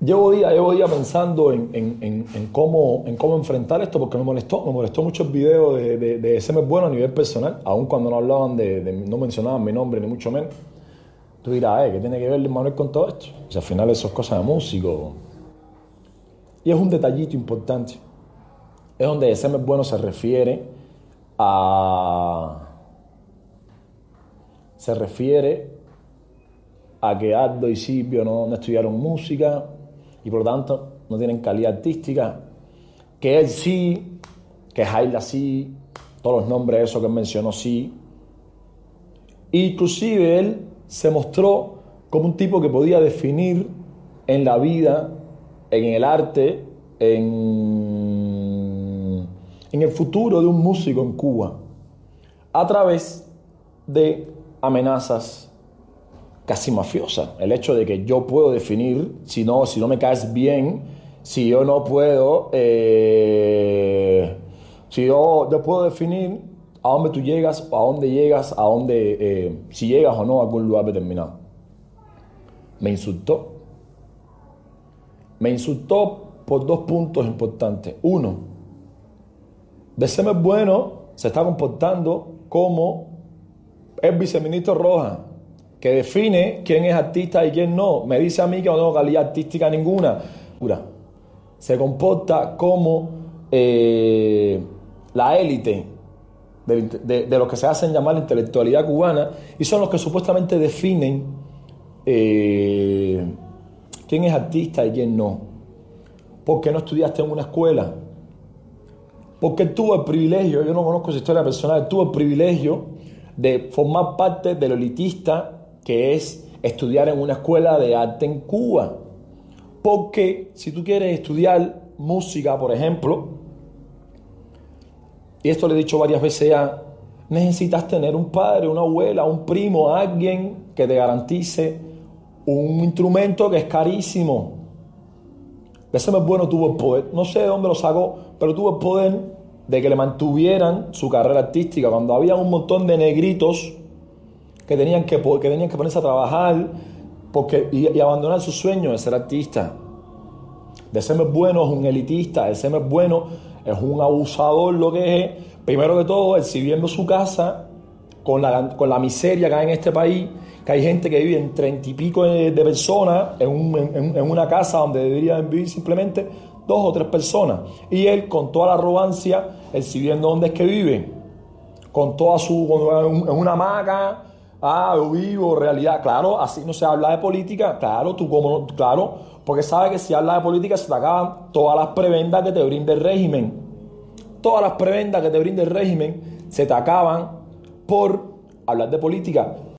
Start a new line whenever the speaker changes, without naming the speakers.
Llevo días pensando en cómo enfrentar esto, porque me molestó mucho el video de ese mes bueno a nivel personal, aun cuando no hablaban no mencionaban mi nombre, ni mucho menos. Tú dirás, ¿qué tiene que ver Manuel con todo esto? O sea, al final eso es cosa de músico. Y es un detallito importante. Es donde ese mes bueno a... se refiere a que Aldo y Silvio no estudiaron música y por lo tanto no tienen calidad artística, que él sí, que Jaila sí, todos los nombres esos que él mencionó sí. Inclusive él se mostró como un tipo que podía definir en la vida, en el arte, en el futuro de un músico en Cuba, a través de amenazas casi mafiosa. El hecho de que yo puedo definir, si no me caes bien, si yo no puedo, si yo puedo definir a dónde tú llegas, a dónde llegas, si llegas o no a algún lugar determinado. Me insultó. Me insultó por dos puntos importantes. Uno, Beceme Bueno se está comportando como el viceministro Rojas, que define quién es artista y quién no. Me dice a mí que no tengo calidad artística ninguna. Se comporta como la élite de los que se hacen llamar la intelectualidad cubana y son los que supuestamente definen quién es artista y quién no. ¿Por qué no estudiaste en una escuela? Porque tuvo el privilegio, yo no conozco su historia personal, tuvo el privilegio de formar parte de lo elitista que es estudiar en una escuela de arte en Cuba. Porque si tú quieres estudiar música, por ejemplo, y esto lo he dicho varias veces ya, necesitas tener un padre, una abuela, un primo, alguien que te garantice un instrumento que es carísimo. Ese mes bueno tuvo el poder, no sé de dónde lo sacó, pero tuvo el poder de que le mantuvieran su carrera artística cuando había un montón de negritos que tenían que ponerse a trabajar y abandonar su sueño de ser artista. De ser mes bueno es un elitista, de ser mes bueno es un abusador, lo que es. Primero que todo, exhibiendo su casa con la miseria que hay en este país, que hay gente que vive en 30 y pico de personas en una casa donde deberían vivir simplemente 2 o 3 personas. Y él, con toda la arrogancia, exhibiendo dónde es que vive, con toda en una hamaca. Yo vivo, realidad. Claro, así no se habla de política. Claro, claro, porque sabe que si habla de política se te acaban todas las prebendas que te brinda el régimen. Todas las prebendas que te brinda el régimen se te acaban por hablar de política.